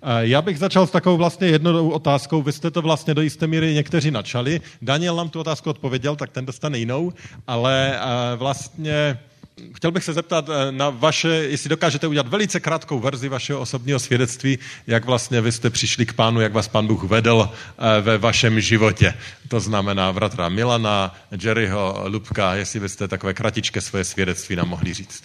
Já bych začal s takovou vlastně jednoduchou otázkou. Vy jste to vlastně do jisté míry někteří načali. Daniel nám tu otázku odpověděl, tak ten dostane jinou, ale vlastně chtěl bych se zeptat na vaše, jestli dokážete udělat velice krátkou verzi vašeho osobního svědectví, jak vlastně vy jste přišli k Pánu, jak vás Pán Bůh vedl ve vašem životě. To znamená bratra Milana, Jerryho, Lubka, jestli byste takové kratičké svoje svědectví nám mohli říct.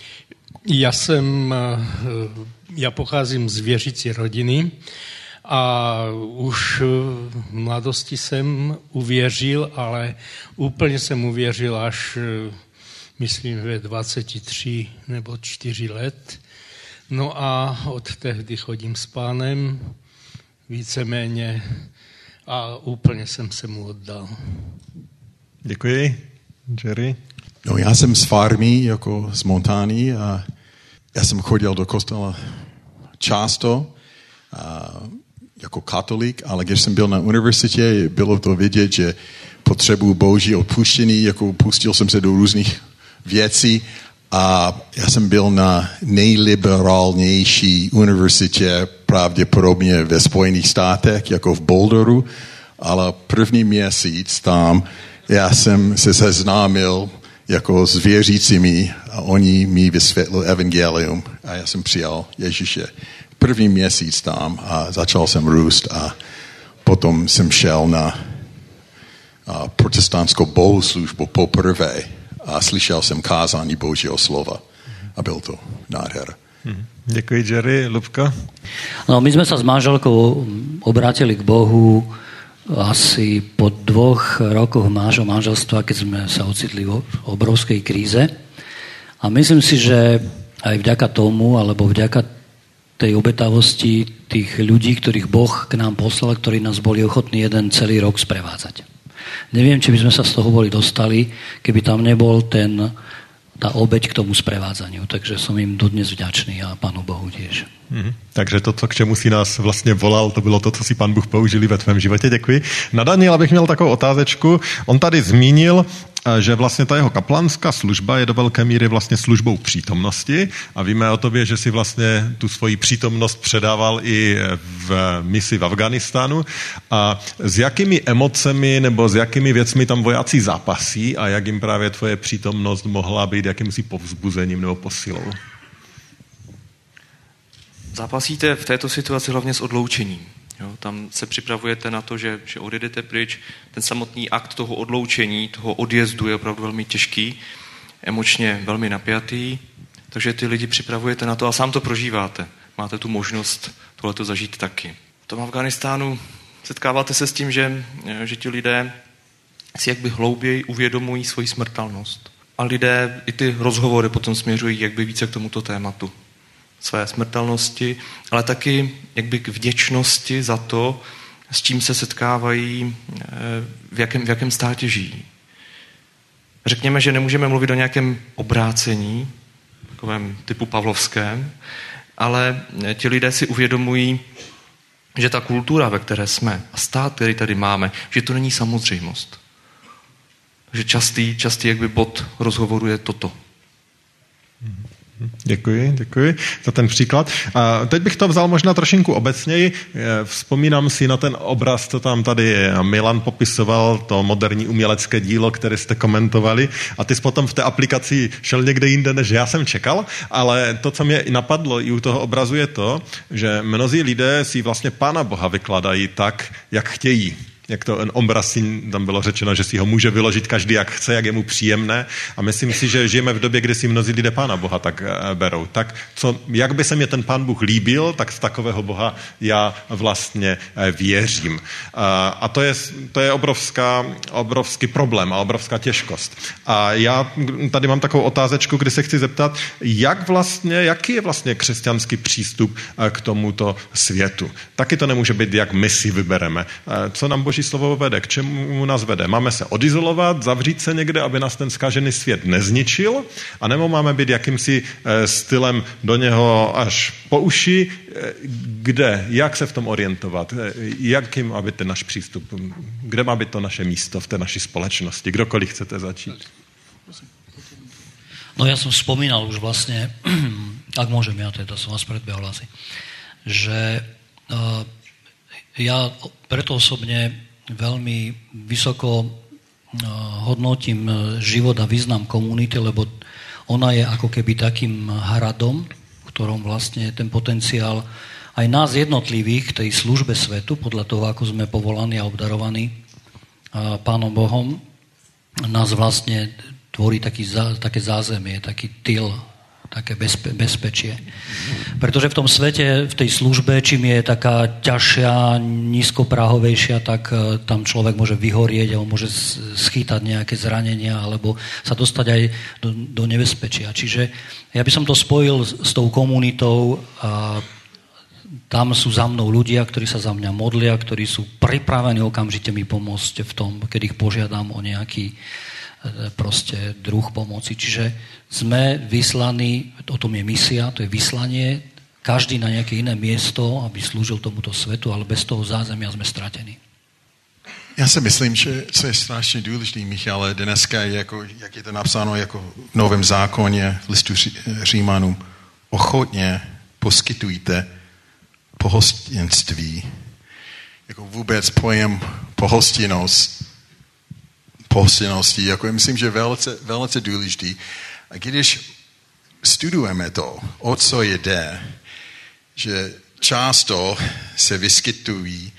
Já pocházím z věřící rodiny a už v mladosti jsem uvěřil, ale úplně jsem uvěřil až myslím ve 23 nebo 4 let. No a od tehdy chodím s Pánem víceméně a úplně jsem se mu oddal. Děkuji. Jerry? No, já jsem z farmy, jako z Montány a já jsem chodil do kostela často jako katolík, ale když jsem byl na univerzitě, bylo to vidět, že potřebuji Boží odpuštění, jako pustil jsem se do různých věcí a já jsem byl na nejliberálnější univerzitě pravděpodobně ve Spojených státech, jako v Boulderu, ale první měsíc tam já jsem se seznámil jako s věřícími a oni mi vysvětlili evangelium a já jsem přijal Ježíše. První měsíc tam a začal jsem růst a potom jsem šel na protestantskou bohoslužbu poprvé a slyšel jsem kázání Božího slova a byl to nádhera. Děkuji, Jerry. Lubka? No, my sme sa s manželkou obrátili k Bohu asi po 2 rokoch nášho manželstva, keď sme sa ocitli v obrovskej kríze. A myslím si, že aj vďaka tomu, alebo vďaka tej obetavosti tých ľudí, ktorých Boh k nám poslal, ktorí nás boli ochotní jeden celý rok sprevádzať. Neviem, či by sme sa z toho boli dostali, keby tam nebol tá obeť k tomu sprevádzaniu. Takže som im dodnes vďačný a Pánu Bohu tiež. Takže to, k čemu si nás vlastně volal, to bylo to, co si Pán Bůh použili ve tvém životě. Děkuji. Na Daniela bych měl takovou otázečku. On tady zmínil, že vlastně ta jeho kaplanská služba je do velké míry vlastně službou přítomnosti a víme o tobě, že si vlastně tu svoji přítomnost předával i v misi v Afghánistánu. A s jakými emocemi nebo s jakými věcmi tam vojáci zápasí a jak jim právě tvoje přítomnost mohla být jakýmsi povzbuzením nebo posilou? Zápasíte v této situaci hlavně s odloučením. Jo, tam se připravujete na to, že odjedete pryč. Ten samotný akt toho odloučení, toho odjezdu je opravdu velmi těžký, emočně velmi napjatý, takže ty lidi připravujete na to a sám to prožíváte. Máte tu možnost tohleto zažít taky. V tom Afghánistánu setkáváte se s tím, že ti lidé si jakby hlouběji uvědomují svoji smrtelnost. A lidé i ty rozhovory potom směřují jakby více k tomuto tématu. Své smrtelnosti, ale taky jakby k vděčnosti za to, s čím se setkávají, v jakém státě žijí. Řekněme, že nemůžeme mluvit o nějakém obrácení, takovém typu pavlovském, ale ti lidé si uvědomují, že ta kultura, ve které jsme, a stát, který tady máme, že to není samozřejmost. Takže častý jakby bod rozhovoru je toto. Děkuji za ten příklad. A teď bych to vzal možná trošinku obecněji. Vzpomínám si na ten obraz, co tam tady Milan popisoval, to moderní umělecké dílo, které jste komentovali a ty jsi potom v té aplikaci šel někde jinde, než já jsem čekal, ale to, co mě napadlo i u toho obrazu je to, že mnozí lidé si vlastně Pána Boha vykladají tak, jak chtějí. Jak to obraz tam bylo řečeno, že si ho může vyložit každý, jak chce, jak je mu příjemné. A myslím si, že žijeme v době, kdy si mnozí lidé Pána Boha tak berou. Tak jak by se mě ten Pán Bůh líbil, tak z takového Boha já vlastně věřím. A to je obrovský problém a obrovská těžkost. A já tady mám takovou otázečku, kdy se chci zeptat, jaký je vlastně křesťanský přístup k tomuto světu. Taky to nemůže být, jak my si vybereme. Co nám Boží slovo vede, k čemu nás vede? Máme se odizolovat, zavřít se někde, aby nás ten zkažený svět nezničil, anebo máme být jakýmsi stylem do něho až po uši, kde, jak se v tom orientovat, jakým má být ten náš přístup, kde má být to naše místo v té naší společnosti, kdokoliv chcete začít. No ja som spomínal už vlastne, ak môžem, ja teda som vás predbehol asi, že Ja preto osobne veľmi vysoko hodnotím život a význam komunity, lebo ona je ako keby takým hradom, v ktorom vlastne ten potenciál aj nás jednotlivých v tej službe svetu, podľa toho, ako sme povolaní a obdarovaní Pánom Bohom, nás vlastne tvorí také zázemie, taký tyl, také bezpečie. Pretože v tom svete, v tej službe, čím je taká ťažšia, nízkoprahovejšia, tak tam človek môže vyhorieť a môže schytať nejaké zranenia alebo sa dostať aj do nebezpečia. Čiže ja by som to spojil s tou komunitou a tam sú za mnou ľudia, ktorí sa za mňa modlia, ktorí sú pripravení okamžite mi pomôcť v tom, keď ich požiadam o nejaký proste druh pomoci. Čiže sme vyslaní, o tom je misia, to je vyslanie, každý na nejaké iné miesto, aby slúžil tomuto svetu, ale bez toho zázemia sme stratení. Já si myslím, že co je strašně důležité, Michale, dneska je jako, jak je to napsáno jako v Novém zákoně, v listu Římanům, ochotně poskytujte pohostinství. Jako vůbec pojem pohostinnosti, jako myslím, že velice důležitý. A když studujeme to, o co jde, že často se vyskytují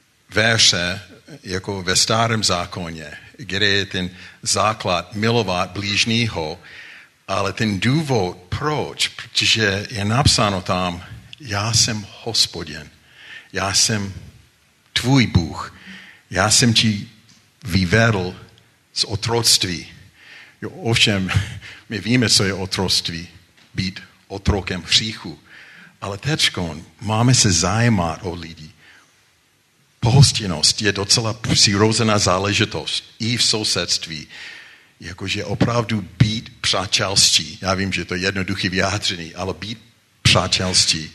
verše jako ve starém zákoně, kde je ten základ milovat blížního, ale ten důvod proč, protože je napsáno tam, já jsem Hospodin, já jsem tvůj Bůh, já jsem ti vyvedl z otroctví. Jo, ovšem, my víme, co je otroctví, být otrokem hříchu. Ale teďko máme se zajímat o lidi. Pohostinnost je docela přirozená záležitost i v sousedství. Jakože opravdu být přátelství. Já vím, že to je jednoduchý vyjádření, ale být přátelství.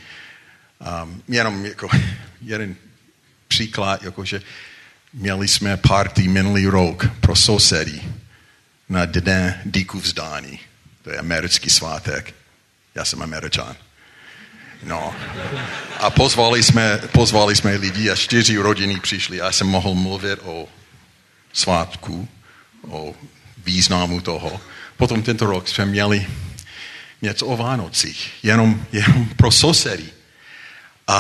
Jenom jako jeden příklad, jakože měli jsme party minulý rok pro sousedy na Den díku vzdání. To je americký svátek. Já jsem Američan. No. A pozvali jsme lidi a 4 rodiny přišli. Já jsem mohl mluvit o svátku, o významu toho. Potom tento rok jsme měli něco o Vánocích. Jenom pro sousedy. A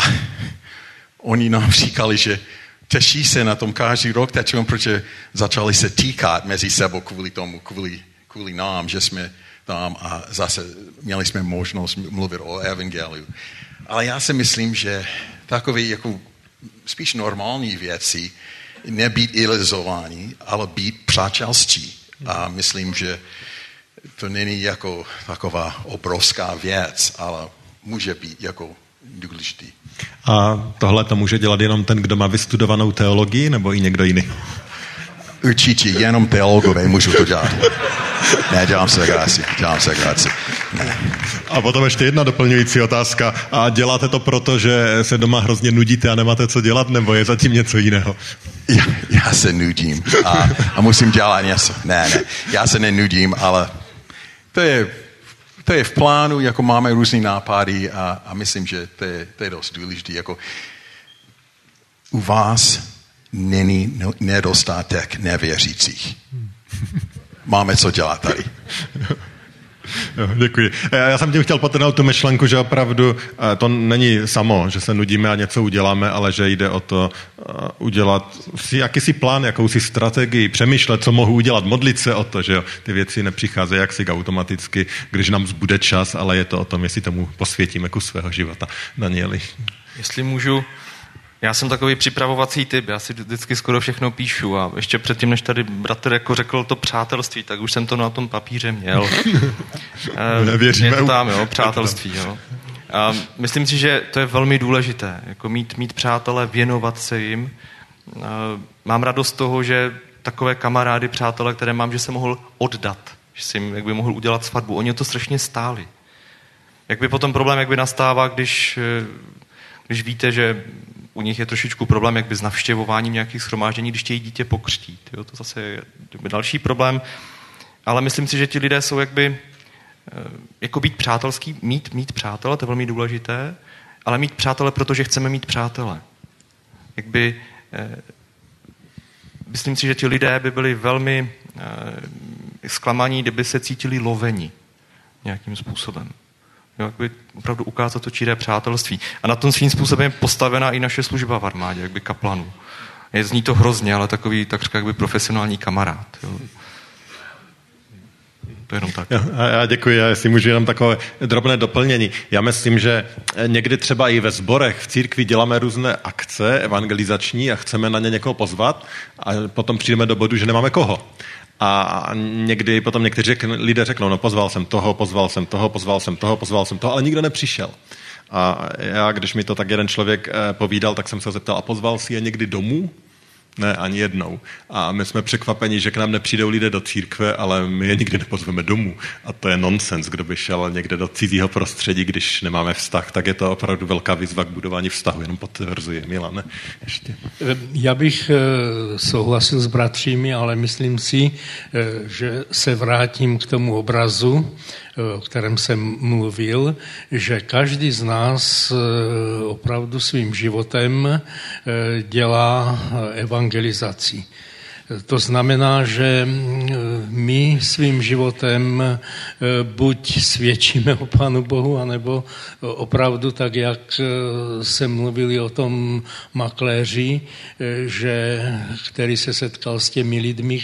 oni nám říkali, že těší se na tom každý rok, protože začali se týkat mezi sebou kvůli tomu, kvůli nám, že jsme tam a zase měli jsme možnost mluvit o evangeliu. Ale já si myslím, že takové jako spíš normální věci, nebýt iluzování, ale být přátelství. A myslím, že to není jako taková obrovská věc, ale může být jako důležitý. A tohle to může dělat jenom ten, kdo má vystudovanou teologii, nebo i někdo jiný? Určitě, jenom teologové můžou to dělat. Ne, dělám se graci. Ne. A potom ještě jedna doplňující otázka. A děláte to proto, že se doma hrozně nudíte a nemáte co dělat, nebo je zatím něco jiného? Já se nudím a musím dělat něco. Ne, já se nenudím, ale to je v plánu, jako máme různý nápady a myslím, že to je dost důležité. Jako u vás není nedostatek nevěřících. Máme co dělat tady. Jo, děkuji. Já jsem tím chtěl potrhnout tu myšlenku, že opravdu to není samo, že se nudíme a něco uděláme, ale že jde o to udělat si jakýsi plán, jakousi strategii, přemýšlet, co mohu udělat, modlit se o to, že jo. Ty věci nepřicházejí jaksi automaticky, když nám zbude čas, ale je to o tom, jestli tomu posvětíme kus svého života. Danieli. Jestli můžu, já jsem takový připravovací typ, já si vždycky skoro všechno píšu a ještě předtím, než tady bratr jako řekl to přátelství, tak už jsem to na tom papíře měl. Nevěříme. Je to tam, jo, přátelství, jo. A myslím si, že to je velmi důležité, jako mít přátele, věnovat se jim. Mám radost z toho, že takové kamarády, přátele, které mám, že se mohl oddat, že si jim, jak by mohl udělat svatbu. Oni to strašně stáli. Jak by potom problém, jak by nastává, když víte, že u nich je trošičku problém, jak by s navštěvováním nějakých shromáždění, když chtějí dítě pokřtít. Jo, to zase je další problém. Ale myslím si, že ti lidé jsou jako být přátelský, mít přátele, to je velmi důležité, ale mít přátele, protože chceme mít přátele. Myslím si, že ti lidé by byli velmi zklamaní, kdyby se cítili loveni nějakým způsobem. Jo, opravdu ukázat to čiré přátelství. A na tom svým způsobem je postavená i naše služba v armádě, kaplanů. Zní to hrozně, ale takový takřka profesionální kamarád. Jo. To je jenom tak. Já děkuji, já si můžu jenom takové drobné doplnění. Já myslím, že někdy třeba i ve sborech v církvi děláme různé akce evangelizační a chceme na ně někoho pozvat a potom přijdeme do bodu, že nemáme koho. A někdy potom někteří lidé řeknou, no pozval jsem toho, ale nikdo nepřišel. A já, když mi to tak jeden člověk povídal, tak jsem se zeptal, a pozval si je někdy domů? Ne, ani jednou. A my jsme překvapeni, že k nám nepřijdou lidé do církve, ale my je nikdy nepozveme domů. A to je nonsens, kdo by šel někde do cizího prostředí, když nemáme vztah, tak je to opravdu velká výzva k budování vztahu. Jenom potvrzuje Milane. Ještě. Já bych souhlasil s bratřími, ale myslím si, že se vrátím k tomu obrazu, o kterém jsem mluvil, že každý z nás opravdu svým životem dělá evangelizaci. To znamená, že my svým životem buď svědčíme o Pánu Bohu, anebo opravdu tak, jak se mluvili o tom makléři, který se setkal s těmi lidmi,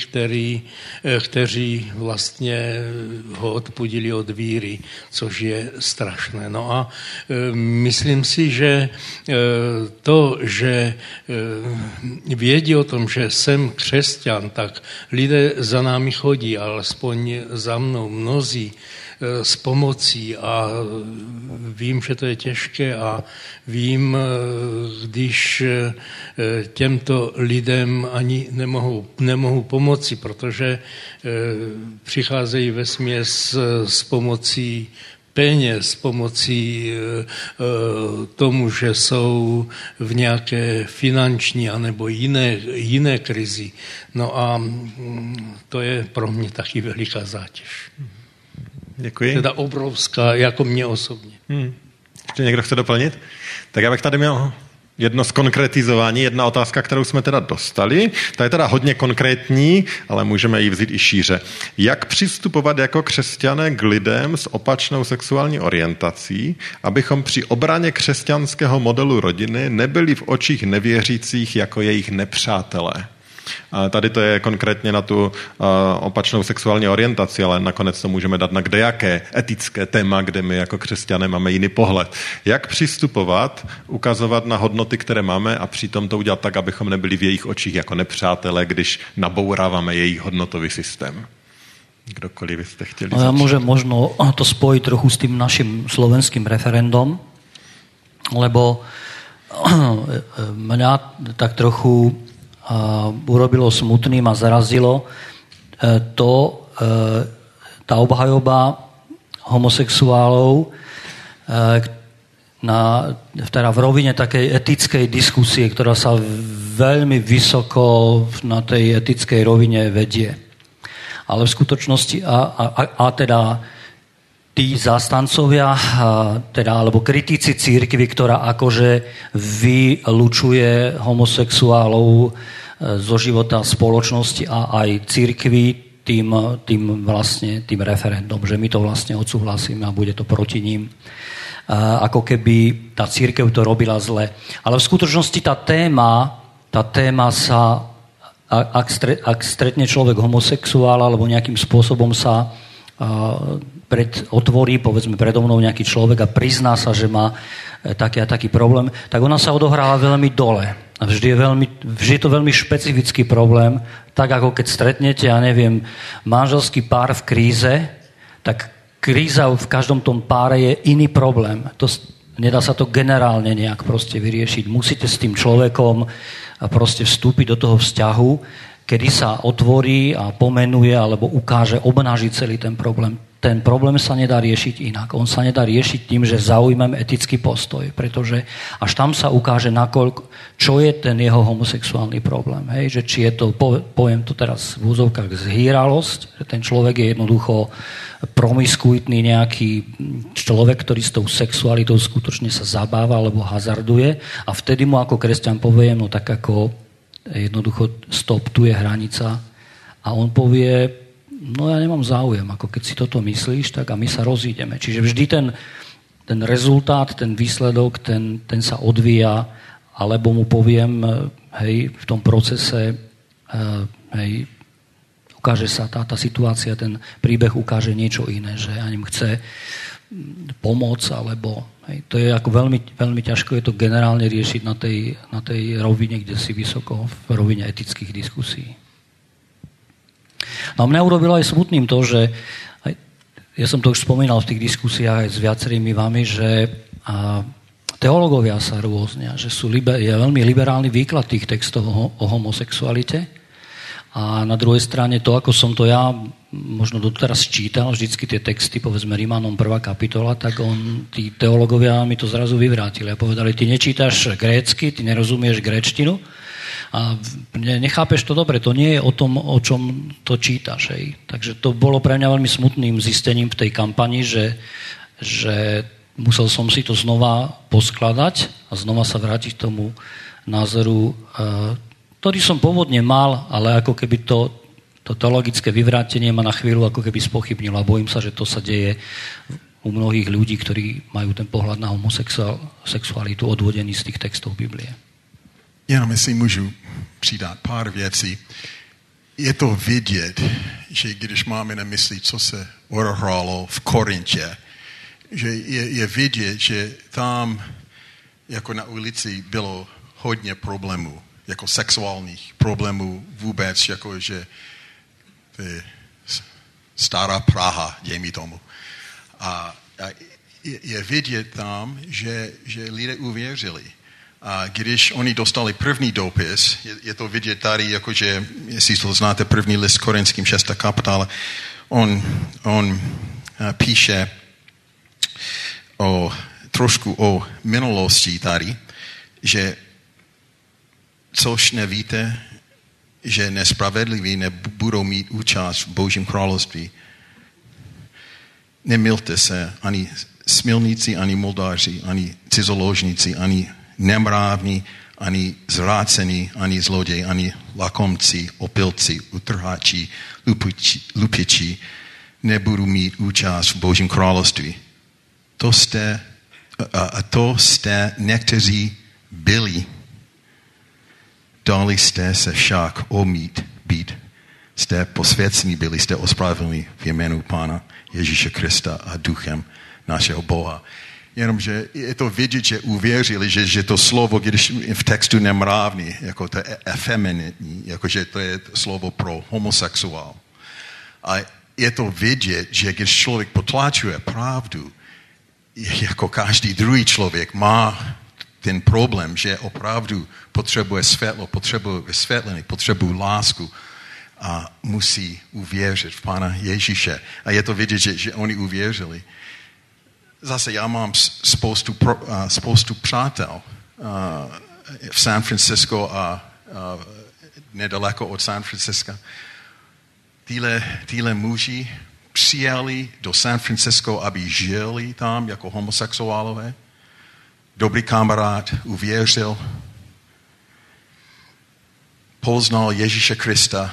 kteří vlastně ho odpudili od víry, což je strašné. No a myslím si, že to, že vědí o tom, že jsem křesťan, tak lidé za námi chodí, alespoň za mnou mnozí s pomocí a vím, že to je těžké a vím, když těmto lidem ani nemohu pomoci, protože přicházejí vesměs s pomocí peněz, pomocí tomu, že jsou v nějaké finanční anebo jiné krizi. No a to je pro mě taky veliká zátěž. Děkuji. Teda obrovská, jako mě osobně. Ještě někdo chce doplnit? Tak já bych tady měl jedno zkonkretizování, jedna otázka, kterou jsme teda dostali. Ta je teda hodně konkrétní, ale můžeme ji vzít i šíře. Jak přistupovat jako křesťané k lidem s opačnou sexuální orientací, abychom při obraně křesťanského modelu rodiny nebyli v očích nevěřících jako jejich nepřátelé? A tady to je konkrétně na tu opačnou sexuální orientaci, ale nakonec to můžeme dát na kdejaké etické téma, kde my jako křesťané máme jiný pohled. Jak přistupovat, ukazovat na hodnoty, které máme a přitom to udělat tak, abychom nebyli v jejich očích jako nepřátelé, když nabouráváme jejich hodnotový systém? Kdokoliv byste chtěli začít? Ja môžem možno to spojiť trochu s tým našim slovenským referendom, lebo mňa tak trochu urobilo smutným a zarazilo tá obhajoba homosexuálov teda v rovine takej etickej diskusie, ktorá sa veľmi vysoko na tej etickej rovine vedie. Ale v skutočnosti teda tí zástancovia, alebo kritici cirkvi, ktorá akože vylučuje homosexuálov zo života spoločnosti a aj cirkvi tým referendum, že my to vlastne odsúhlasíme a bude to proti ním. Ako keby tá cirkev to robila zle. Ale v skutočnosti tá téma sa, ak stretne človek homosexuála alebo nejakým spôsobom sa otvorí, povedzme, predo mnou nejaký človek a prizná sa, že má taký a taký problém, tak ona sa odohráva veľmi dole. A vždy je to veľmi špecifický problém, tak ako keď stretnete, ja neviem, manželský pár v kríze, tak kríza v každom tom páre je iný problém. Nedá sa to generálne nejak proste vyriešiť. Musíte s tým človekom proste vstúpiť do toho vzťahu, kedy sa otvorí a pomenuje alebo ukáže, obnaží celý ten problém. ten problém sa nedá riešiť inak. On sa nedá riešiť tým, že zaujmem etický postoj, pretože až tam sa ukáže, čo je ten jeho homosexuálny problém. Hej? Že či je to, poviem to teraz v úzovkách, zhýralosť, že ten človek je jednoducho promiskuitný nejaký človek, ktorý s tou sexualitou skutočne sa zabáva alebo hazarduje a vtedy mu ako kresťan poviem, no tak ako jednoducho stop, tu je hranica a on povie, no ja nemám záujem, ako keď si toto myslíš, tak a my sa rozídeme. Čiže vždy ten rezultát, ten výsledok, ten sa odvíja, alebo mu poviem, hej, v tom procese, hej, ukáže sa tá situácia, ten príbeh ukáže niečo iné, že ja ním chce pomoc, alebo hej, to je ako veľmi, veľmi ťažko je to generálne riešiť na tej rovine, kde si vysoko, v rovine etických diskusí. No a mňa urobilo aj smutným to, že ja som to už spomínal v tých diskusiách aj s viacerými vami, že teológovia sa rôznia, že je veľmi liberálny výklad tých textov o homosexualite a na druhej strane to, ako som to ja možno doteraz čítal, vždycky tie texty, povedzme Rimanom 1. kapitola, tak tí teológovia mi to zrazu vyvrátili a povedali, ty nečítaš grécky, ty nerozumieš gréčtinu, a nechápeš to dobre, to nie je o tom, o čom to čítaš. Hej. Takže to bolo pre mňa veľmi smutným zistením v tej kampani, že musel som si to znova poskladať a znova sa vrátiť k tomu názoru, ktorý som pôvodne mal, ale ako keby to teologické vyvrátenie ma na chvíľu ako keby spochybnilo a bojím sa, že to sa deje u mnohých ľudí, ktorí majú ten pohľad na homosexualitu odvodený z tých textov Biblie. Jenom jestli můžu přidat pár věcí. Je to vidět, že když máme na mysli, co se odehrálo v Korintě, že je vidět, že tam jako na ulici bylo hodně problémů, jako sexuálních problémů vůbec, jako že stará Praha, dejme tomu. A je vidět tam, že lidé uvěřili. A když oni dostali první dopis, je to vidět tady, jakože, jestli to znáte, první list Korinským 6. kapitola, on píše trošku o minulosti tady, že což nevíte, že nespravedliví nebudou mít účast v Božím království. Nemilte se, ani smilníci, ani moldáři, ani cizoložníci, ani nemrávní, ani zvrácení, ani zloději, ani lakomci, opilci, utrhači, lupiči nebudou mít účast v Božím království. To jste někteří byli. Dali jste se však omít být. Jste posvěcení byli, jste ospravedlněni v jménu Pána Ježíše Krista a duchem našeho Boha. Jenomže je to vidět, že uvěřili, že to slovo, když v textu nemrávný, jako to je efeminitní, jakože to je slovo pro homosexuál. A je to vidět, že když člověk potlačuje pravdu, jako každý druhý člověk má ten problém, že opravdu potřebuje světlo, potřebuje vysvětlení, potřebuje lásku a musí uvěřit v Pána Ježíše. A je to vidět, že oni uvěřili. Zase já mám spoustu přátel v San Francisco a nedaleko od San Francisca. Tíhle muži přijeli do San Francisco, aby žili tam jako homosexuálové. Dobrý kamarád uvěřil, poznal Ježíše Krista.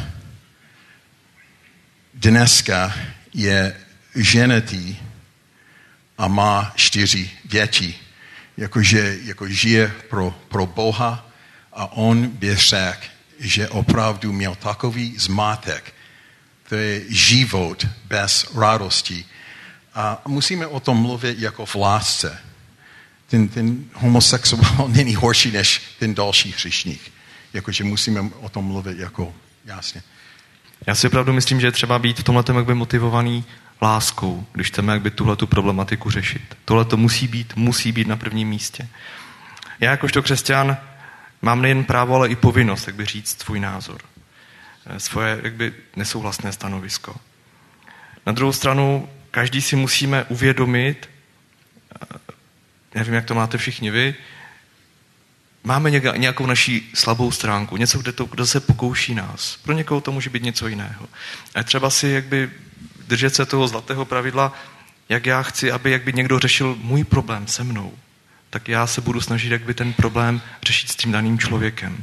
Dneska je ženatý a má 4 děti. Jako žije pro Boha a on by řekl, že opravdu měl takový zmátek. To je život bez radosti. A musíme o tom mluvit jako v lásce. Ten homosexuál není horší než ten další hříšník. Jakože musíme o tom mluvit jako jasně. Já si opravdu myslím, že je třeba být v tomhletom jakby motivovaný láskou, když chceme jakby tuhletu problematiku řešit. Tohle to musí být na prvním místě. Já jakožto křesťan mám nejen právo, ale i povinnost, jak by říct svůj názor. Svoje jakby nesouhlasné stanovisko. Na druhou stranu každý si musíme uvědomit, nevím, jak to máte všichni vy, máme nějakou naší slabou stránku, něco, kdo se pokouší nás. Pro někoho to může být něco jiného. A třeba si jakby držet se toho zlatého pravidla, jak já chci, aby někdo řešil můj problém se mnou, tak já se budu snažit, jak by ten problém řešit s tím daným člověkem.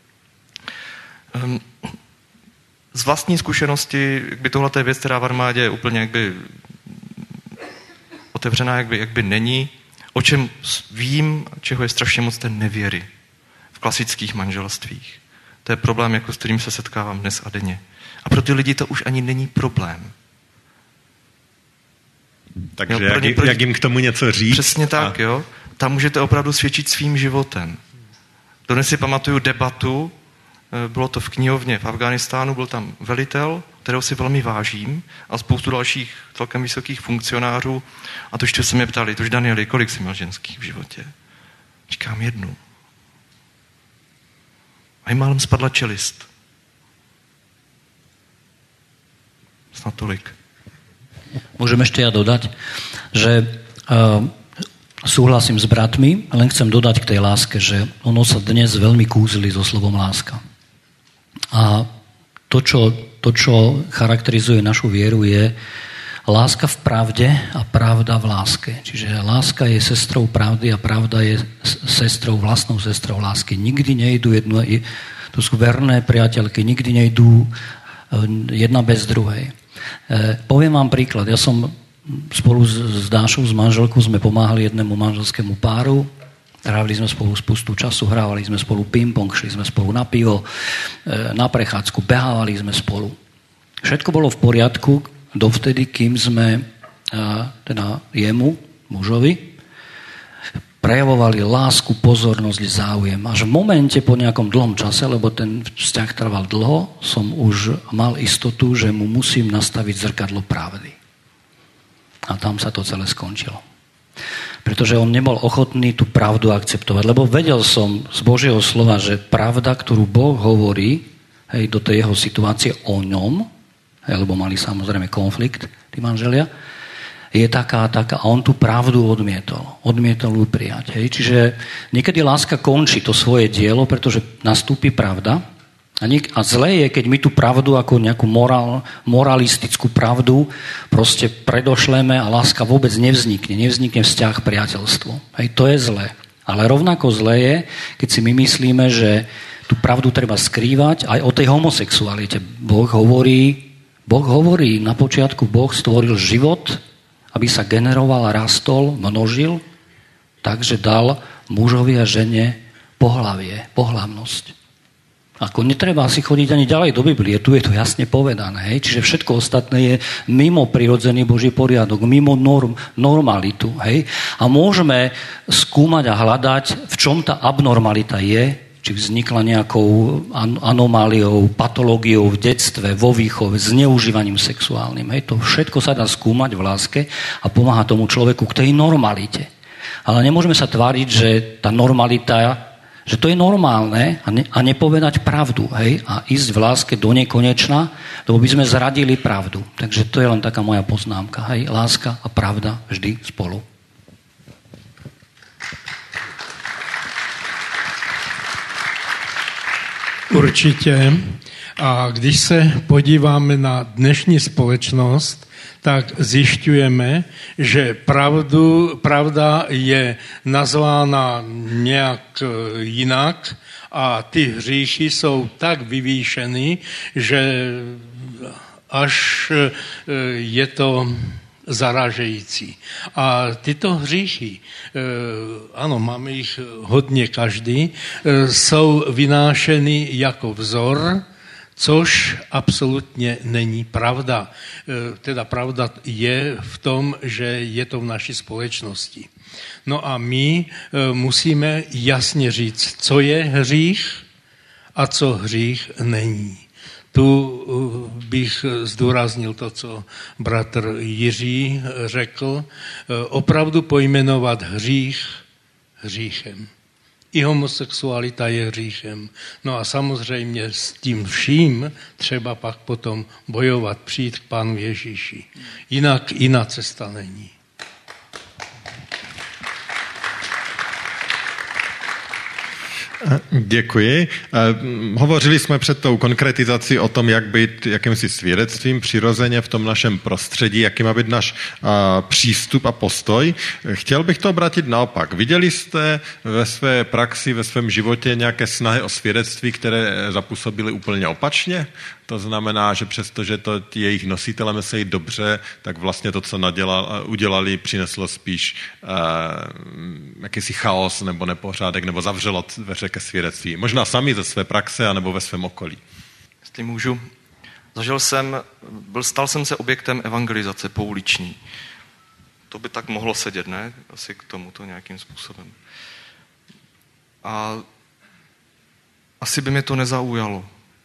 Z vlastní zkušenosti, jakby tohle je věc, která v armádě je úplně jakby otevřená, jakby není. O čem vím, čeho je strašně moc, ten nevěry v klasických manželstvích. To je problém, jako s kterým se setkávám dnes a denně. A pro ty lidi to už ani není problém. Takže jak jim k tomu něco říct? Přesně tak, jo. Tam můžete opravdu svědčit svým životem. Dnes si pamatuju debatu, bylo to v knihovně v Afghánistánu, byl tam velitel, kterého si velmi vážím, a spoustu dalších celkem vysokých funkcionářů. A to ještě se mě ptali, tož Danieli, kolik jsi měl ženských v životě? Říkám 1. A jim málem spadla čelist. Snad tolik. Môžem ešte ja dodať, že súhlasím s bratmi, len chcem dodať k tej láske, že ono sa dnes veľmi kúzli so slovom láska. A to, čo charakterizuje našu vieru, je láska v pravde a pravda v láske. Čiže láska je sestrou pravdy a pravda je vlastnou sestrou lásky. Nikdy nejdú to sú verné priateľky, nikdy nejdú jedna bez druhej. Poviem vám príklad. Ja som spolu s Dášou, s manželkou, sme pomáhali jednému manželskému páru. Hrávali sme spolu spustu času, hrávali sme spolu ping-pong, šli sme spolu na pivo, na prechádzku, behávali sme spolu. Všetko bolo v poriadku dovtedy, kým sme teda jemu, mužovi, prejavovali lásku, pozornosť, záujem. Až v momente po nejakom dlhom čase, lebo ten vzťah trval dlho, som už mal istotu, že mu musím nastaviť zrkadlo pravdy. A tam sa to celé skončilo. Pretože on nebol ochotný tú pravdu akceptovať, lebo vedel som z Božieho slova, že pravda, ktorú Boh hovorí, do tej jeho situácie o ňom, lebo mali samozrejme konflikt, tí manželia, je taká a on tú pravdu odmietol ju prijať. Čiže niekedy láska končí to svoje dielo, pretože nastúpi pravda a zlé je, keď my tú pravdu ako nejakú moralistickú pravdu proste predošleme a láska vôbec nevznikne vzťah, priateľstvo. To je zlé. Ale rovnako zlé je, keď si my myslíme, že tú pravdu treba skrývať. Aj o tej homosexualite Boh hovorí, na počiatku Boh stvoril život, aby sa generoval, rastol, množil, takže dal mužovi a žene pohlavnosť. Ako netreba si chodiť ani ďalej do Biblie, tu je to jasne povedané. Čiže všetko ostatné je mimo prirodzený Boží poriadok, mimo normalitu. A môžeme skúmať a hľadať, v čom tá abnormalita je, či vznikla nejakou anomáliou, patológiou v detstve, vo výchove, zneužívaním sexuálnym. To všetko sa dá skúmať v láske a pomáha tomu človeku k tej normalite. Ale nemôžeme sa tváriť, že tá normalita, že to je normálne a nepovedať pravdu. A ísť v láske do nekonečna, lebo by sme zradili pravdu. Takže to je len taká moja poznámka. Láska a pravda vždy spolu. Určitě. A když se podíváme na dnešní společnost, tak zjišťujeme, že pravda je nazvána nějak jinak a ty hříchy jsou tak vyvýšeny, že až je to zarážející. A tyto hříchy, ano, máme jich hodně každý, jsou vynášeny jako vzor, což absolutně není pravda. Teda pravda je v tom, že je to v naší společnosti. No a my musíme jasně říct, co je hřích a co hřích není. Tu bych zdůraznil to, co bratr Jiří řekl. Opravdu pojmenovat hřích hříchem. I homosexualita je hříchem. No a samozřejmě s tím vším třeba pak potom bojovat, přijít k Pánu Ježíši. Jinak jiná cesta není. Děkuji. Hovořili jsme před tou konkretizací o tom, jak být jakýmsi svědectvím přirozeně v tom našem prostředí, jaký má být náš přístup a postoj. Chtěl bych to obrátit naopak. Viděli jste ve své praxi, ve svém životě nějaké snahy o svědectví, které zapůsobily úplně opačně? To znamená, že přestože to jejich nositelé myslejí dobře, tak vlastně to, co udělali, přineslo spíš jakýsi chaos nebo nepořádek, nebo zavřelo dveře ke svědectví. Možná sami ze své praxe, anebo ve svém okolí. Jestli můžu. Stal jsem se objektem evangelizace pouliční. To by tak mohlo sedět, ne? Asi k tomuto nějakým způsobem. A asi by mě to nezaujalo.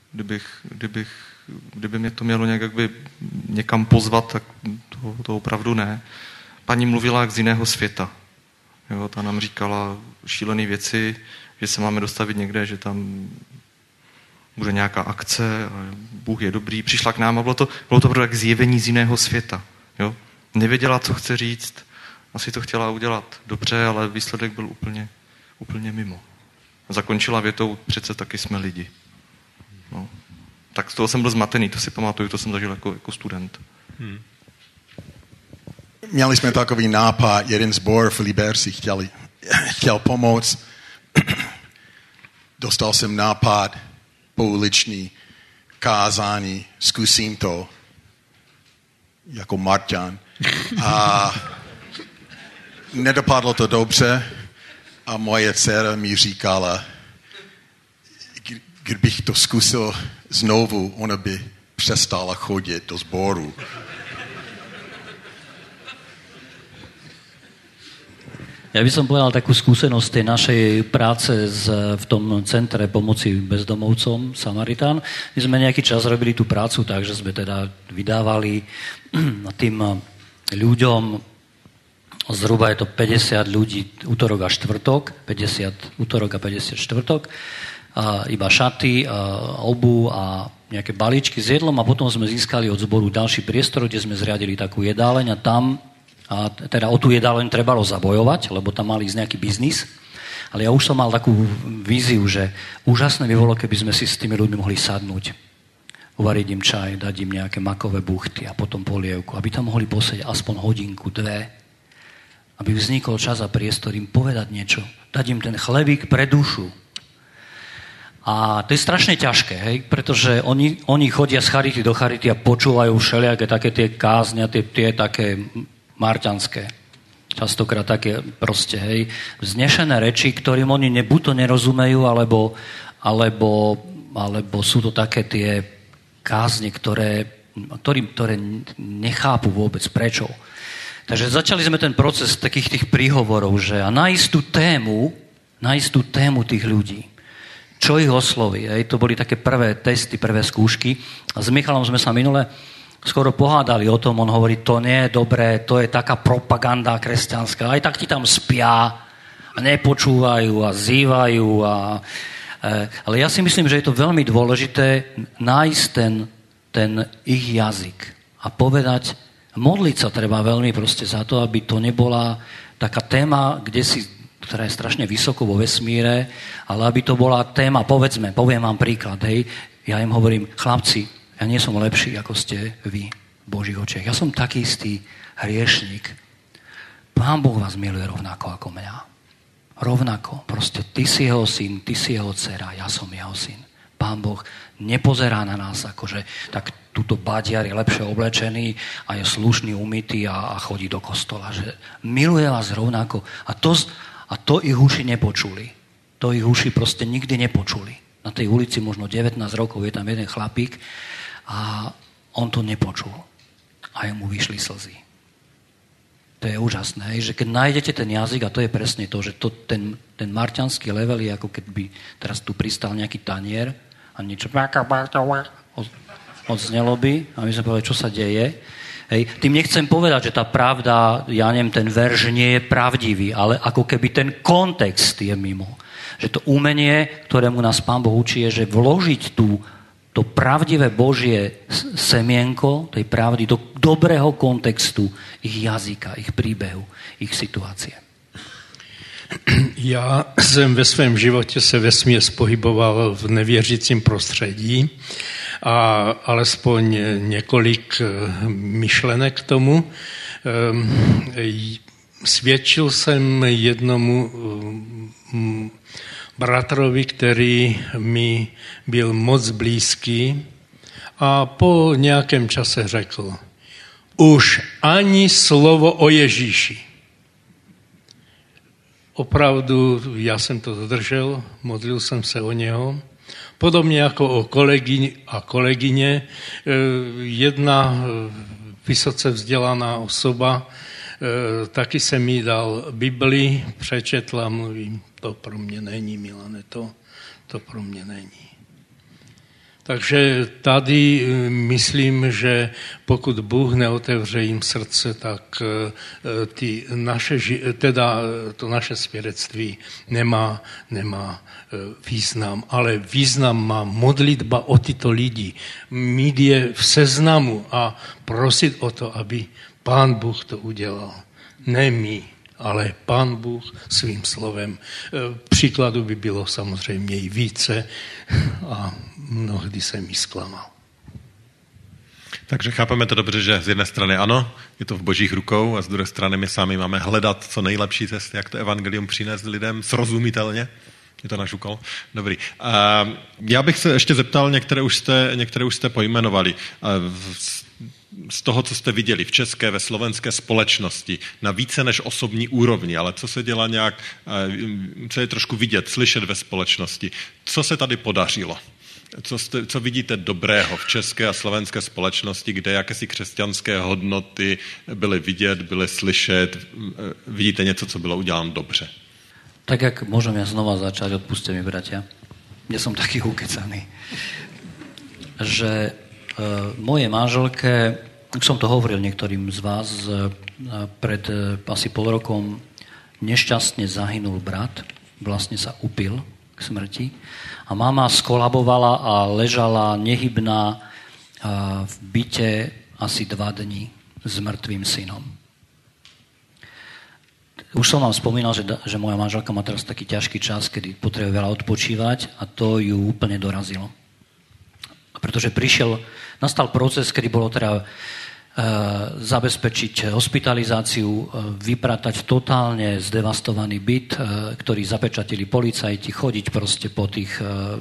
Kdyby mě to mělo nějak by někam pozvat, tak to opravdu ne. Paní mluvila jak z jiného světa. Jo, ta nám říkala šílené věci, že se máme dostavit někde, že tam bude nějaká akce, a Bůh je dobrý. Přišla k nám a bylo to opravdu jak zjevení z jiného světa. Jo? Nevěděla, co chce říct, asi to chtěla udělat dobře, ale výsledek byl úplně mimo. Zakončila větou, přece taky jsme lidi. No. Tak z toho jsem byl zmatený, to si pamatuju, to jsem zažil jako student. Měli jsme takový nápad, jeden sbor v Liberci chtěl pomoct. Dostal jsem nápad, pouliční kázání, zkusím to jako Marťan. A nedopadlo to dobře a moje dcera mi říkala, kdybych to zkusil znovu, ona by přestala chodit do sboru. Ja by som povedal takú skúsenosť tej našej práce v tom centre pomoci bezdomovcom Samaritán. My sme nejaký čas robili tú prácu tak, že sme teda vydávali tým ľuďom, zhruba je to 50 ľudí útorok a štvrtok, 50 útorok a 50 štvrtok, a iba šaty, a obu a nejaké balíčky s jedlom a potom sme získali od zboru ďalší priestor, kde sme zriadili takú jedáleň a tam a teda o tú jedáleň trebalo zabojovať, lebo tam mali ísť nejaký biznis. Ale ja už som mal takú víziu, že úžasné by bolo, keby sme si s tými ľuďmi mohli sadnúť, uvariť im čaj, dať im nejaké makové buchty a potom polievku, aby tam mohli posedieť aspoň hodinku, dve, aby vznikol čas a priestor im povedať niečo, dať im ten chlebík pre dušu. A to je strašne ťažké, hej? Pretože oni chodia z charity do charity a počúvajú všelijaké také tie kázne, tie také marťanské. Častokrát také proste, hej, vznešené reči, ktorým oni buď to nerozumejú, alebo sú to také tie kázne, ktoré nechápu vôbec prečo. Takže začali sme ten proces takých tých príhovorov, že a na istú tému tých ľudí. Čo ich osloví? Hej? To boli také prvé testy, prvé skúšky. A s Michalom sme sa minule skoro pohádali o tom, on hovorí, to nie je dobré, to je taká propaganda kresťanská, aj tak ti tam spia a nepočúvajú a zývajú. Ale ja si myslím, že je to veľmi dôležité nájsť ten ich jazyk a povedať, modliť sa treba veľmi proste za to, aby to nebola taká téma, ktorá je strašne vysoko vo vesmíre, ale aby to bola téma, poviem vám príklad, hej, ja im hovorím, chlapci, ja nie som lepší, ako ste vy v Božích očiach. Ja som taký istý hriešnik. Pán Boh vás miluje rovnako ako mňa. Rovnako. Proste ty si jeho syn, ty si jeho dcera, ja som jeho syn. Pán Boh nepozerá na nás, akože tak túto badiar je lepšie oblečený a je slušný, umytý a chodí do kostola. Že miluje vás rovnako. A to ich uši nepočuli. To ich uši proste nikdy nepočuli. Na tej ulici možno 19 rokov je tam jeden chlapík a on to nepočul. A mu vyšli slzy. To je úžasné, že keď nájdete ten jazyk, a to je presne to, že ten marťanský level je ako keby teraz tu pristal nejaký tanier a niečo odznelo by a my sme povedali, čo sa deje. Hej. Tým nechcem povedať, že tá pravda, ja neviem, ten verš nie je pravdivý, ale ako keby ten kontext je mimo. Že to umenie, ktorému nás Pán Boh učí, je, že vložiť to pravdivé Božie semienko, tej pravdy, do dobrého kontextu ich jazyka, ich príbehu, ich situácie. Já jsem ve svém životě se vesměs pohyboval v nevěřícím prostředí a alespoň několik myšlenek k tomu. Svědčil jsem jednomu bratrovi, který mi byl moc blízký a po nějakém čase řekl: už ani slovo o Ježíši. Opravdu, já jsem to dodržel, modlil jsem se o něho. Podobně jako o kolegy a kolegyně, jedna vysoce vzdělaná osoba taky se mi dal Bibli, přečetla, mluvím, to pro mě není, Milane, to pro mě není. Takže tady myslím, že pokud Bůh neotevře jim srdce, tak to naše svědectví nemá význam. Ale význam má modlitba o tyto lidi. Mít je v seznamu a prosit o to, aby Pán Bůh to udělal. Ne my, ale Pán Bůh svým slovem. Příkladů by bylo samozřejmě i více a mnohdy jsem jí zklamal. Takže chápeme to dobře, že z jedné strany ano, je to v božích rukou a z druhé strany my sami máme hledat co nejlepší cesty, jak to evangelium přinést lidem srozumitelně. Je to náš úkol? Dobrý. Já bych se ještě zeptal, některé už jste pojmenovali. Z toho, co jste viděli v české, ve slovenské společnosti, na více než osobní úrovni, ale co se dělá nějak, co je trošku vidět, slyšet ve společnosti. Co se tady podařilo? Co vidíte dobrého v české a slovenské společnosti, kde jakési křesťanské hodnoty byly vidět, byly slyšet? Vidíte něco, co bylo uděláno dobře? Tak jak môžem ja znova začať, odpuste mi, bratia. Ja som taký ukecaný. Že mojej manželke, už som to hovoril niektorým z vás, pred asi pol rokom nešťastne zahynul brat, vlastne sa upil k smrti a mama skolabovala a ležala nehybná v byte asi 2 dní s mŕtvým synom. Už som vám spomínal, že moja manželka má teraz taký ťažký čas, kedy potrebuje veľa odpočívať a to ju úplne dorazilo. Pretože nastal proces, kedy bolo teda zabezpečiť hospitalizáciu, vypratať totálne zdevastovaný byt, ktorý zapečatili policajti, chodiť proste po tých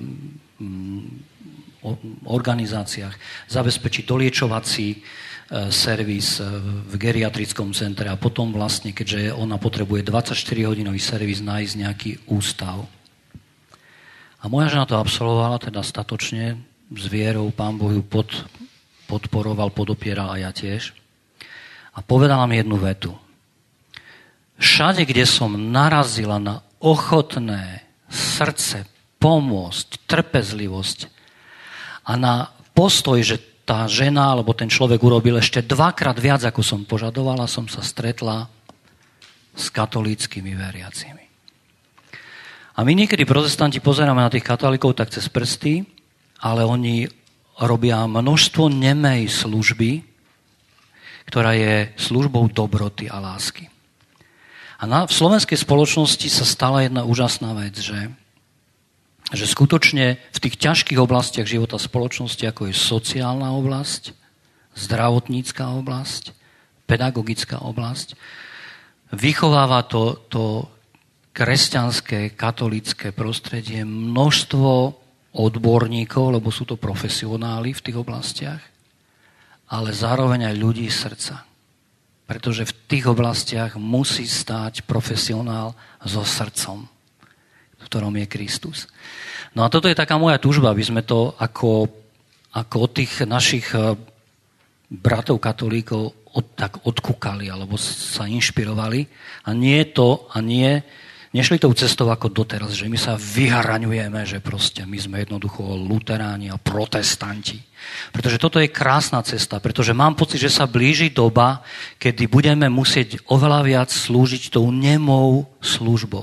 organizáciách, zabezpečiť doliečovací servis v geriatrickom centre a potom vlastne, keďže ona potrebuje 24-hodinový servis, nájsť nejaký ústav. A moja žena to absolvovala teda statočne, s vierou, Pán Boh ju podporoval, podopieral a ja tiež. A povedala mi jednu vetu. Všade, kde som narazila na ochotné srdce, pomôcť, trpezlivosť a na postoj, že tá žena alebo ten človek urobil ešte 2-krát viac, ako som požadovala, som sa stretla s katolíckymi veriacimi. A my niekedy protestanti pozeráme na tých katolíkov tak cez prsty, ale oni robia množstvo nemej služby, ktorá je službou dobroty a lásky. A v slovenskej spoločnosti sa stala jedna úžasná vec, že skutočne v tých ťažkých oblastiach života spoločnosti, ako je sociálna oblasť, zdravotnícka oblasť, pedagogická oblasť, vychováva to kresťanské, katolícke prostredie množstvo odborníkov, lebo sú to profesionáli v tých oblastiach, ale zároveň aj ľudí srdca. Pretože v tých oblastiach musí stáť profesionál so srdcom, v ktorom je Kristus. No a toto je taká moja túžba, aby sme to ako od tých našich bratov katolíkov tak odkúkali, alebo sa inšpirovali a nešli tou cestou ako doteraz, že my sa vyhraňujeme, že proste my sme jednoducho luteráni a protestanti. Pretože toto je krásna cesta, pretože mám pocit, že sa blíži doba, kedy budeme musieť oveľa viac slúžiť tou nemou službou.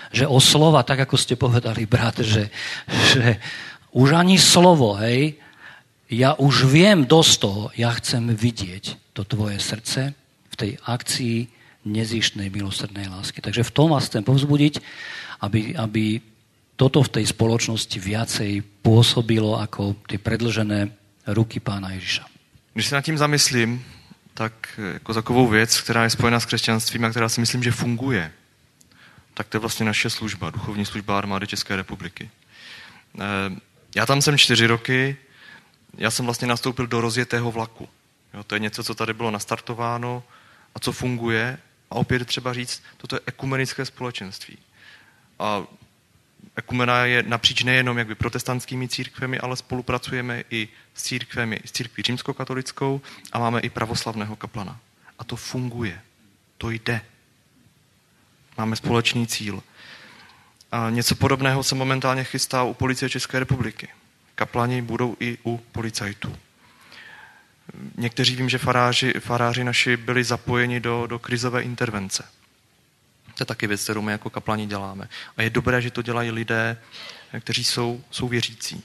že o slova, tak ako ste povedali, brat, že už ani slovo, hej, ja už viem dosť toho, ja chcem vidieť to tvoje srdce v tej akcii nezištnej milosrdnej lásky. Takže v tom vás chcem povzbudiť, aby toto v tej spoločnosti viacej pôsobilo ako tie predĺžené ruky Pána Ježiša. Když se nad tím zamyslím, tak jako takovou věc, která je spojená s křesťanstvím a která si myslím, že funguje, tak to je vlastně naše služba, duchovní služba Armády České republiky. Já tam jsem 4 roky, já jsem vlastně nastoupil do rozjetého vlaku. Jo, to je něco, co tady bylo nastartováno a co funguje. A opět třeba říct, toto je ekumenické společenství. A ekumena je napříč nejenom jakby protestantskými církvemi, ale spolupracujeme i s církví římskokatolickou a máme i pravoslavného kaplana. A to funguje. To jde. Máme společný cíl. A něco podobného se momentálně chystá u Policie České republiky. Kaplani budou i u policajtů. Někteří vím, že faráři naši byli zapojeni do krizové intervence. To je taky věc, kterou my jako kaplani děláme. A je dobré, že to dělají lidé, kteří jsou věřící.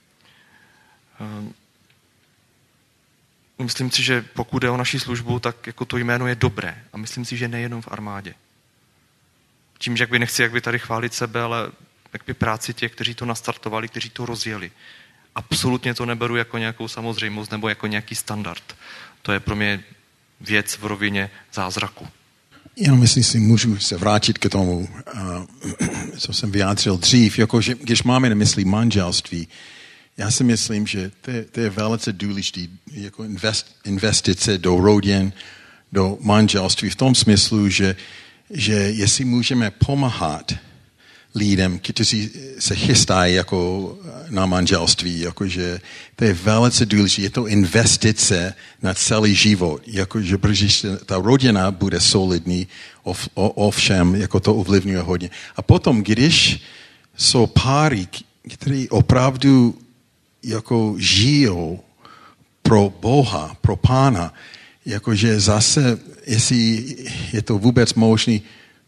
Myslím si, že pokud jde o naši službu, tak jako to jméno je dobré. A myslím si, že nejenom v armádě. Tím, že jak by nechci tady chválit sebe, ale jak by práci těch, kteří to nastartovali, kteří to rozjeli. Absolutně to neberu jako nějakou samozřejmost nebo jako nějaký standard. To je pro mě věc v rovině zázraku. Jenom jestli si můžu se vrátit k tomu, co jsem vyjádřil dřív, jakože když máme na mysli manželství, já si myslím, že to je velice důležitý jako investice do rodin, do manželství v tom smyslu, že jestli můžeme pomáhat lidem, kteří se chystají jako na manželství, jakože to je velice důležité, je to investice na celý život, jakože protože ta rodina bude solidní, ovšem, jako to ovlivňuje hodně. A potom, když jsou páry, kteří opravdu jako žijou pro Boha, pro Pána, jakože zase, jestli je to vůbec možné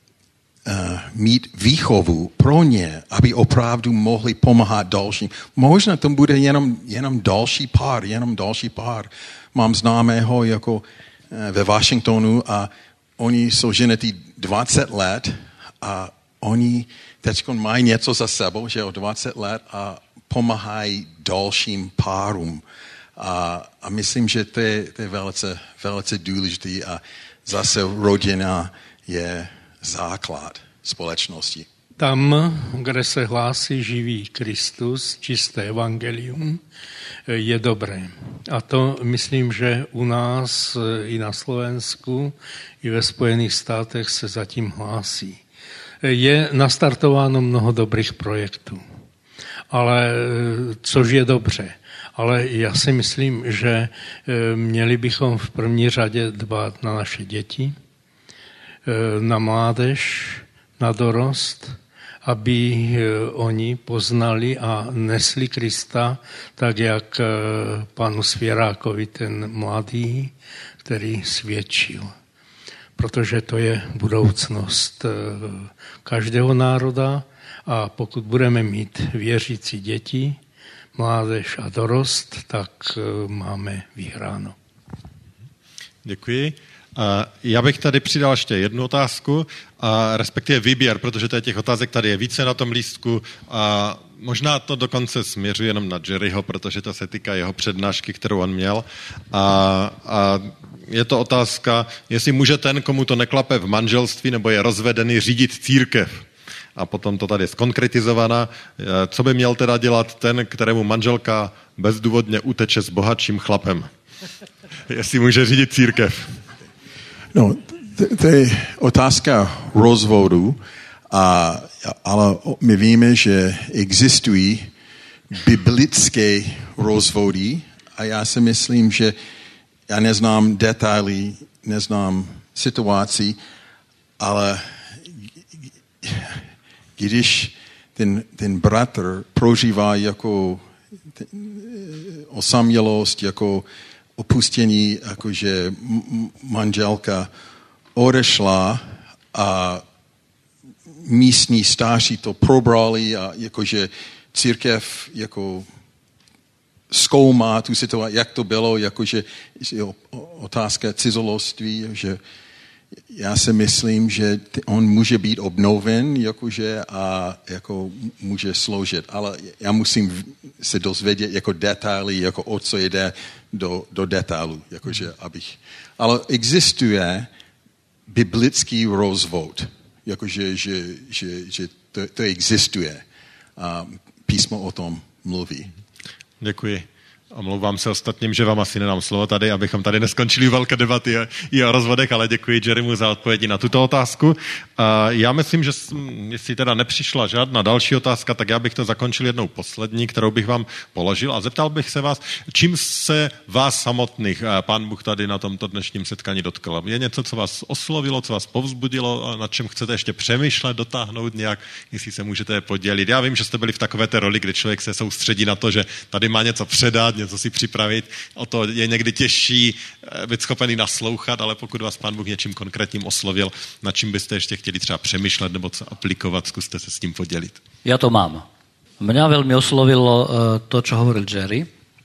mít výchovu pro ně, aby opravdu mohli pomáhat dalším. Možná to bude jenom další pár. Mám známého jako ve Washingtonu a oni jsou ženatí 20 let a oni teď mají něco za sebou, že o 20 let a pomáhají dalším párům. A myslím, že to je velice, velice důležité a zase rodina je základ společnosti. Tam, kde se hlásí živý Kristus, čisté evangelium, je dobré. A to myslím, že u nás i na Slovensku, i ve Spojených státech se zatím hlásí. Je nastartováno mnoho dobrých projektů, ale což je dobře. Ale já si myslím, že měli bychom v první řadě dbát na naše děti, na mládež, na dorost, aby oni poznali a nesli Krista, tak jak panu Svěrákovi, ten mladý, který svědčil. Protože to je budoucnost každého národa a pokud budeme mít věřící děti, mládež a dorost, tak máme vyhráno. Děkuji. Já bych tady přidal ještě jednu otázku, respektive výběr, protože těch otázek tady je více na tom lístku a možná to dokonce směřuje jenom na Jerryho, protože to se týká jeho přednášky, kterou on měl. A je to otázka, jestli může ten, komu to neklape v manželství nebo je rozvedený, řídit církev. A potom to tady je skonkretizovaná. Co by měl teda dělat ten, kterému manželka bezdůvodně uteče s bohatším chlapem? Jestli může řídit církev. No, to je otázka rozvodu, ale my víme, že existují biblické rozvody a já si myslím, že já neznám detaily, neznám situaci, ale když ten bratr prožívá jako osamělost, jako opustění, jakože manželka odešla a místní stáří to probrali a jakože církev jako zkoumá tu situaci, jak to bylo, jakože otázka cizoloství, že já si myslím, že on může být obnoven jakože, a jako může sloužit, ale já musím se dozvědět jako detaily, jako o co jde do detailu, jakože ale existuje biblický rozvod, jakože že to existuje. A písmo o tom mluví. Děkuji. Omlouvám se ostatním, že vám asi nedám slovo tady, abychom tady neskončili velké debaty i o rozvodech, ale děkuji Jerrymu za odpovědi na tuto otázku. Já myslím, že jestli teda nepřišla žádná další otázka, tak já bych to zakončil jednou poslední, kterou bych vám položil a zeptal bych se vás, čím se vás samotných Pán Bůh tady na tomto dnešním setkání dotkl? Je něco, co vás oslovilo, co vás povzbudilo, nad čem chcete ještě přemýšlet, dotáhnout nějak, jestli se můžete podělit? Já vím, že jste byli v takové té roli, kde člověk se soustředí na to, že tady má něco předat, něco si připravit. O to je někdy těžší být schopený naslouchat, ale pokud vás Pán Bůh něčím konkrétním oslovil, nad čím byste ještě chtěli třeba přemýšlet nebo co aplikovat, zkuste se s tím podělit. Ja to mám. Mňa veľmi oslovilo to, čo hovoril Jerry,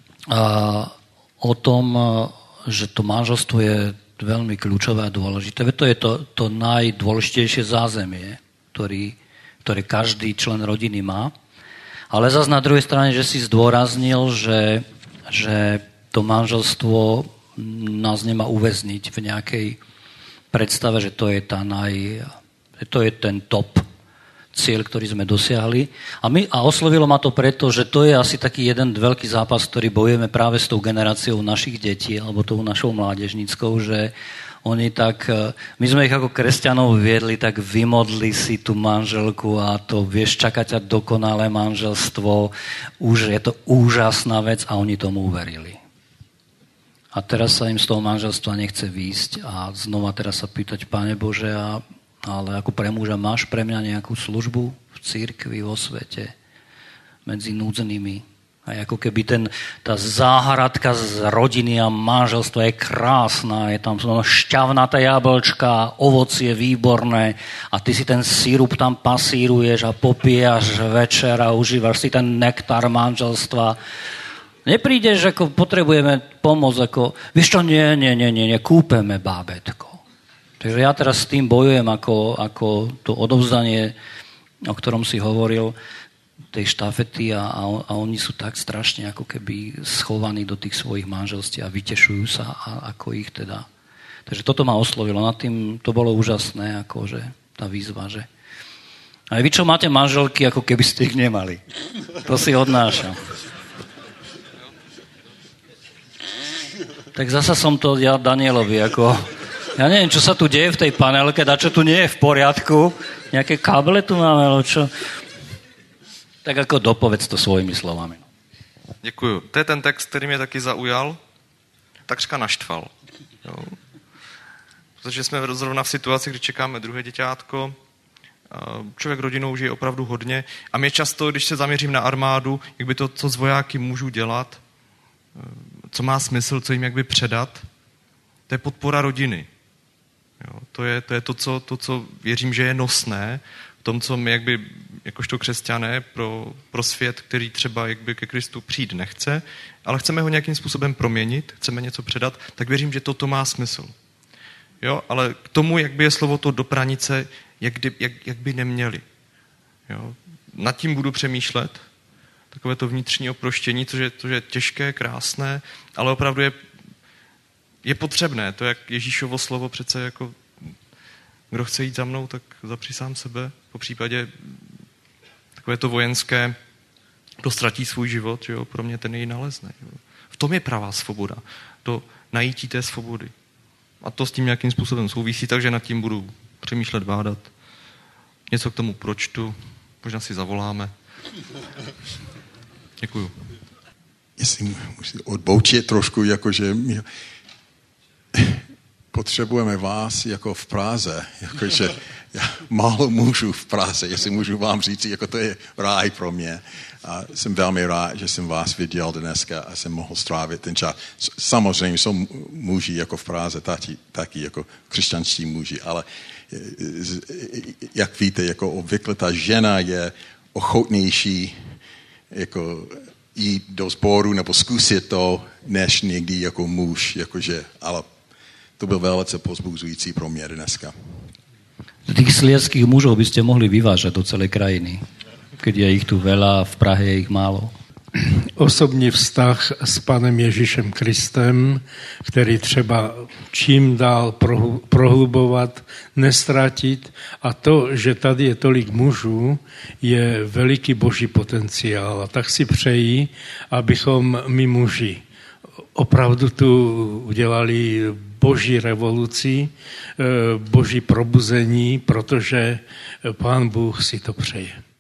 o tom, že to manželstvo je veľmi kľúčové a dôležité. To je to najdôležitejšie zázemie, ktoré každý člen rodiny má. Ale zase na druhej strane, že si zdôraznil, že to manželstvo nás nemá uväzniť v nejakej predstave, že to je to je ten top cieľ, ktorý sme dosiahli. A oslovilo ma to preto, že to je asi taký jeden veľký zápas, ktorý bojujeme práve s tou generáciou našich detí alebo tou našou mládežníckou, že oni tak, my sme ich ako kresťanov viedli, tak vymodli si tú manželku a to vieš, čaká ťa dokonalé manželstvo, už je to úžasná vec a oni tomu uverili. A teraz sa im z toho manželstva nechce výjsť a znova teraz sa pýtať, Pane Bože, ale ako pre muža máš pre mňa nejakú službu v cirkvi, vo svete, medzi núdzenými? A ako keby tá záhradka z rodiny a manželstva je krásna, je tam šťavnaté jablčka, ovocie výborné a ty si ten sírup tam pasíruješ a popíjaš večer a užívaš si ten nektar manželstva. Neprídeš, ako potrebujeme pomoc, ako vieš čo, nie, kúpeme bábätko. Takže ja teraz s tým bojujem ako to odovzdanie, o ktorom si hovoril, tej štafety a oni sú tak strašne ako keby schovaní do tých svojich manželství a vytešujú sa ako ich teda. Takže toto ma oslovilo. Nad tým to bolo úžasné, akože tá výzva, že aj vy, čo máte manželky, ako keby ste ich nemali. To si odnášam. Tak zasa som to ja Danielovi, ako ja neviem, čo sa tu deje v tej panelke, dačo tu nie je v poriadku, nejaké káble tu máme, ale čo... Tak jako dopověz to svojimi slovami. Děkuju. To je ten text, který mě taky zaujal, takřka naštval. Jo. Protože jsme zrovna v situaci, kdy čekáme druhé děťátko, člověk rodinou žije opravdu hodně a mě často, když se zaměřím na armádu, jak by to, co s vojáky můžu dělat, co má smysl, co jim jak by předat, to je podpora rodiny. Jo. To je to, co věřím, že je nosné, v tom, co my jakby, jakožto křesťané pro svět, který třeba jakby ke Kristu přijít nechce, ale chceme ho nějakým způsobem proměnit, chceme něco předat, tak věřím, že toto má smysl. Jo, ale k tomu, jak by je slovo to do pranice, jak by neměli. Jo. Nad tím budu přemýšlet, takové to vnitřní oproštění, to je těžké, krásné, ale opravdu je potřebné. To, jak Ježíšovo slovo přece jako kdo chce jít za mnou, tak zapři sám sebe. Po případě takové to vojenské, kdo ztratí svůj život, jo, pro mě ten jej nalezne. Jo. V tom je pravá svoboda. To najítí té svobody. A to s tím nějakým způsobem souvisí, takže nad tím budu přemýšlet, bádat. Něco k tomu pročtu, možná si zavoláme. Děkuju. Jestli musím odboučit trošku, jakože potřebujeme vás jako v Praze, jakože málo mužů v Praze, jestli můžu vám říct, jako to je ráj pro mě. A jsem velmi rád, že jsem vás viděl dneska a jsem mohl strávit ten čas. Samozřejmě jsou muži jako v Praze, taky jako křesťanští muži, ale jak víte, jako obvykle ta žena je ochotnější jako jít do sboru nebo zkusit to, než někdy jako muž, jakože, ale to byl velice pozbuzující pro mě dneska. Tých sliackých mužov by ste mohli vyvážať do celej krajiny, keď je ich tu veľa, v Prahe je ich málo. Osobní vztah s Panem Ježíšem Kristem, který třeba čím dál prohlubovat, nestratit. A to, že tady je tolik mužů, je veliký boží potenciál. A tak si přeji, abychom my muži opravdu tu udělali boží revoluci, boží probuzení, protože Pán Bůh si to přeje.